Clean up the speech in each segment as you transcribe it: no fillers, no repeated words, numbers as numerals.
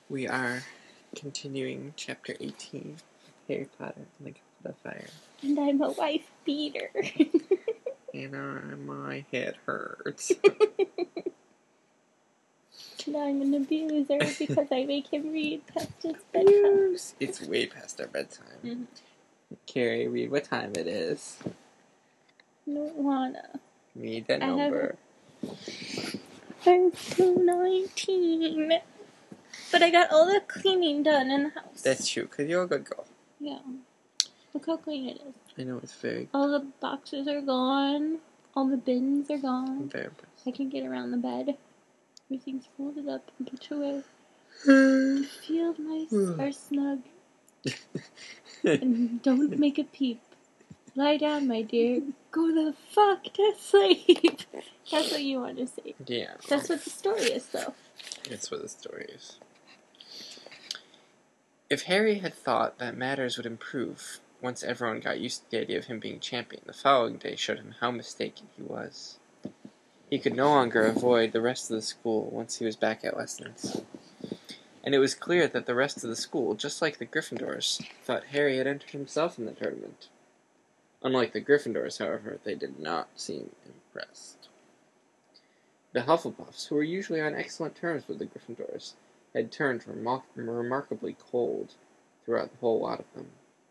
We are continuing Chapter 18, Harry Potter and the Goblet of Fire. And I'm a wife beater. And my head hurts. And I'm an abuser because I make him read past his bedtime. It's way past our bedtime. Mm-hmm. Carrie, read what time it is. I don't wanna. Read that number. 2:19. But I got all the cleaning done in the house. That's true, because you're a good girl. Yeah. Look how clean it is. I know, it's very... All the boxes are gone. All the bins are gone. I'm very impressed. I can get around the bed. Everything's folded up and put away. Feel nice or snug. And don't make a peep. Lie down, my dear. Go the fuck to sleep. That's what you want to say. Yeah. That's what the story is, though. That's what the story is. If Harry had thought that matters would improve once everyone got used to the idea of him being champion, the following day showed him how mistaken he was. He could no longer avoid the rest of the school once he was back at lessons. And it was clear that the rest of the school, just like the Gryffindors, thought Harry had entered himself in the tournament. Unlike the Gryffindors, however, they did not seem impressed. The Hufflepuffs, who were usually on excellent terms with the Gryffindors, had turned remarkably cold toward the whole lot of them.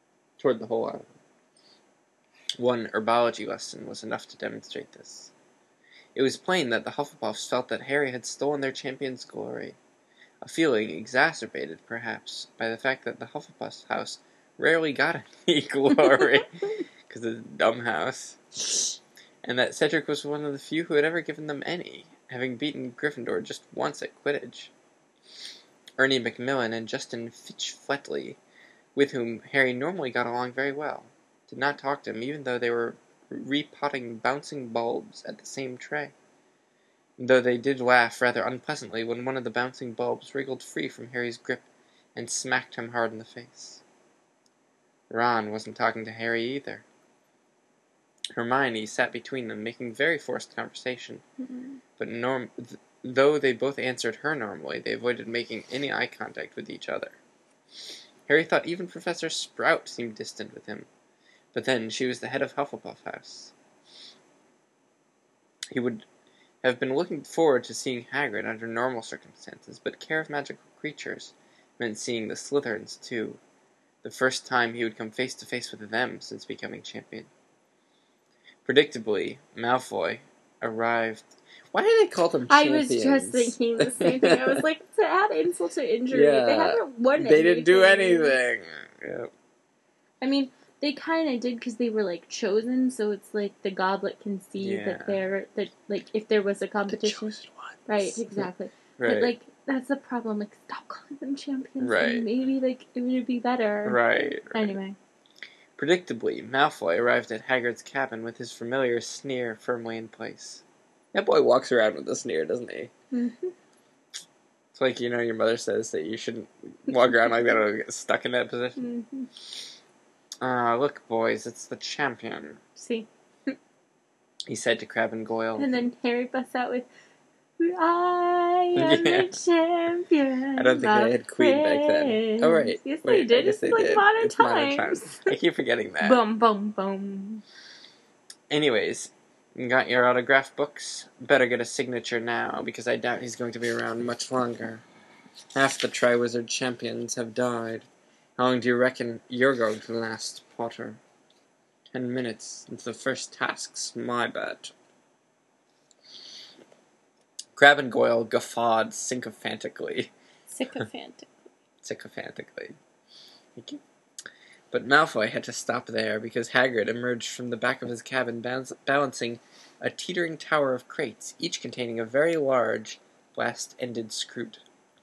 One herbology lesson was enough to demonstrate this. It was plain that the Hufflepuffs felt that Harry had stolen their champion's glory, a feeling exacerbated, perhaps, by the fact that the Hufflepuffs house rarely got any glory, because of the dumb house, and that Cedric was one of the few who had ever given them any, having beaten Gryffindor just once at Quidditch. Ernie Macmillan and Justin Fitch-Fletley, with whom Harry normally got along very well, did not talk to him even though they were repotting bouncing bulbs at the same tray, though they did laugh rather unpleasantly when one of the bouncing bulbs wriggled free from Harry's grip and smacked him hard in the face. Ron wasn't talking to Harry either. Hermione sat between them, making very forced conversation, but though they both answered her normally, they avoided making any eye contact with each other. Harry thought even Professor Sprout seemed distant with him, but then she was the head of Hufflepuff House. He would have been looking forward to seeing Hagrid under normal circumstances, but care of magical creatures meant seeing the Slytherins too, the first time he would come face to face with them since becoming champion. Predictably, Malfoy arrived. Why did they call them champions? I was just thinking the same thing. I was like, to add insult to injury, Yeah. they haven't won anything. They didn't do anything. Yep. I mean, they kind of did because they were, like, chosen, so it's like the goblet can see that they're, like, if there was a competition. The chosen ones. Right, exactly. Right. But, like, that's the problem. Like, stop calling them champions. Right. And maybe, like, it would be better. Right. Anyway. Predictably, Malfoy arrived at Hagrid's cabin with his familiar sneer firmly in place. That boy walks around with a sneer, doesn't he? Mm-hmm. It's like, you know, your mother says that you shouldn't walk around like that or get stuck in that position. Mm-hmm. Look, boys, it's the champion. See? He said to Crabbe and Goyle. And then Harry busts out with, I am the champion. I don't think they had Queen back then. Oh, right. Yes, they did. It's like modern times. I keep forgetting that. Boom, boom, boom. Anyways, you got your autograph books? Better get a signature now, because I doubt he's going to be around much longer. Half the Triwizard champions have died. How long do you reckon you're going to last, Potter? 10 minutes until the first task's my bet. Crabbe and Goyle guffawed sycophantically. Sycophantically. Thank you. But Malfoy had to stop there, because Hagrid emerged from the back of his cabin balancing a teetering tower of crates, each containing a very large, blast-ended Scroot.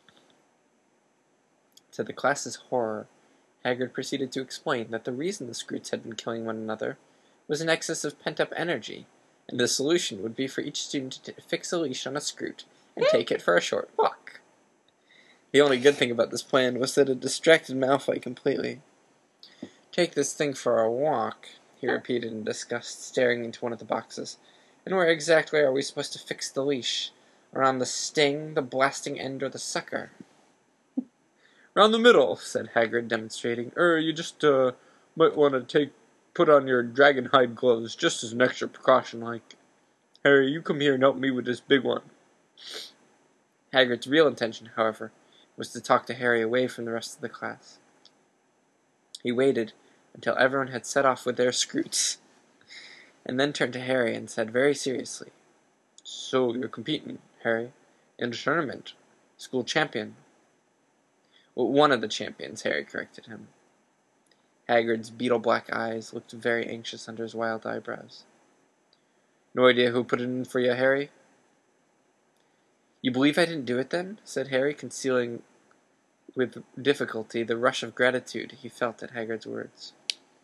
To the class's horror, Hagrid proceeded to explain that the reason the Scroots had been killing one another was an excess of pent-up energy, and the solution would be for each student to fix a leash on a Scroot and take it for a short walk. The only good thing about this plan was that it distracted Malfoy completely. Take this thing for a walk, he repeated in disgust, staring into one of the boxes. And where exactly are we supposed to fix the leash? Around the sting, the blasting end, or the sucker? "Round the middle," said Hagrid, demonstrating. You just, might want to put on your dragon hide gloves, just as an extra precaution, like. Harry, you come here and help me with this big one." Hagrid's real intention, however, was to talk to Harry away from the rest of the class. He waited until everyone had set off with their scroots, and then turned to Harry and said very seriously, "So you're competing, Harry, in a tournament. School champion." "Well, one of the champions," Harry corrected him. Hagrid's beetle-black eyes looked very anxious under his wild eyebrows. "No idea who put it in for you, Harry?" "You believe I didn't do it, then?" said Harry, concealing with difficulty the rush of gratitude he felt at Hagrid's words.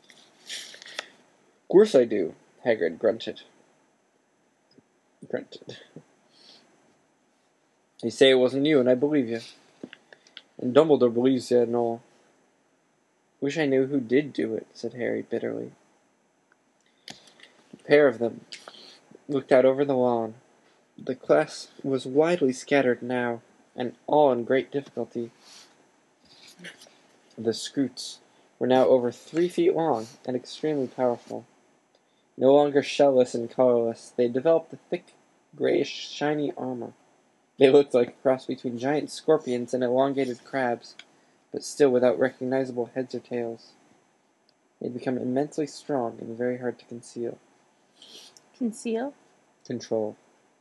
"Of course I do," Hagrid grunted. "You say it wasn't you, and I believe you. And Dumbledore believes you and all." "Wish I knew who did do it," said Harry bitterly. The pair of them looked out over the lawn. The class was widely scattered now, and all in great difficulty. The scroots were now over 3 feet long, and extremely powerful. No longer shellless and colorless, they developed a thick, grayish, shiny armor. They looked like a cross between giant scorpions and elongated crabs, but still without recognizable heads or tails. They had become immensely strong and very hard to conceal. Conceal? Control.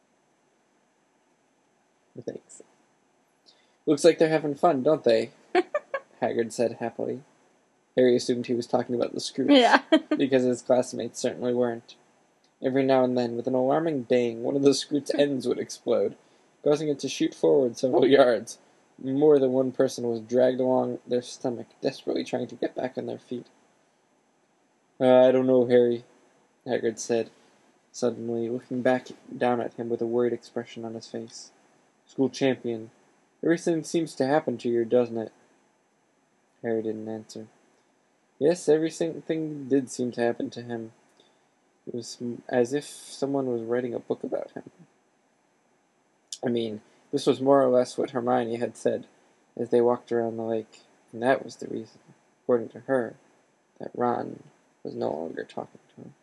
Thanks. "Looks like they're having fun, don't they?" Hagrid said happily. Harry assumed he was talking about the scroots, Yeah. because his classmates certainly weren't. Every now and then, with an alarming bang, one of the scroots' ends would explode, causing it to shoot forward several yards. More than one person was dragged along their stomach, desperately trying to get back on their feet. "I don't know, Harry," Hagrid said, suddenly, looking back down at him with a worried expression on his face. "School champion. Everything seems to happen to you, doesn't it?" Harry didn't answer. Yes, everything did seem to happen to him. It was as if someone was writing a book about him. I mean, this was more or less what Hermione had said as they walked around the lake, and that was the reason, according to her, that Ron was no longer talking to him.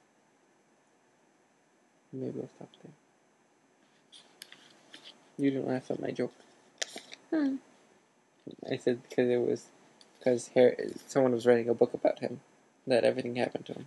Maybe I'll stop there. You didn't laugh at my joke. I said because someone was writing a book about him, that everything happened to him.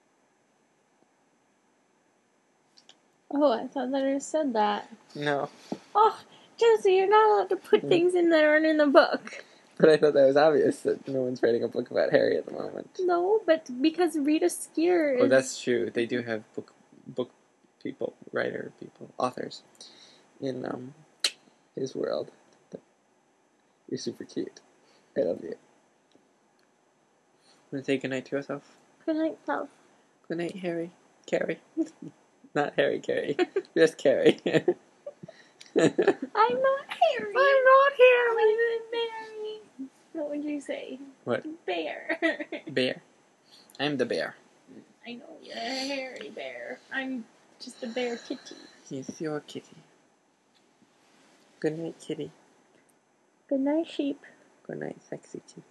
Oh, I thought that I said that. No. Oh, Josie, you're not allowed to put things in that aren't in the book. But I thought that was obvious that no one's writing a book about Harry at the moment. No, but because Rita Skeeter is... Oh, that's true. They do have book people, writer people, authors in his world. You're super cute. I love you. Want to say goodnight to yourself? Good night, love. Good night, Harry. Carrie. Not Harry Carey. Just Carrie. I'm not Harry. I'm not Harry. I'm Mary. What would you say? What? Bear. Bear. I'm the bear. I know, you're a hairy bear. I'm just a bear kitty. Yes, you're a kitty. Good night, kitty. Good night, sheep. Good night, sexy kitty.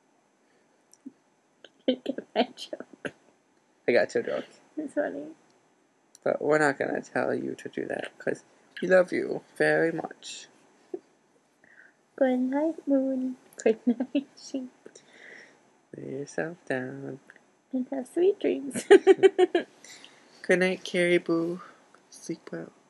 Get that joke. I got 2 jokes. It's funny. But we're not going to tell you to do that, because we love you very much. Good night, moon. Good night, sheep. Lay yourself down. And have sweet dreams. Good night, Carrie Boo. Sleep well.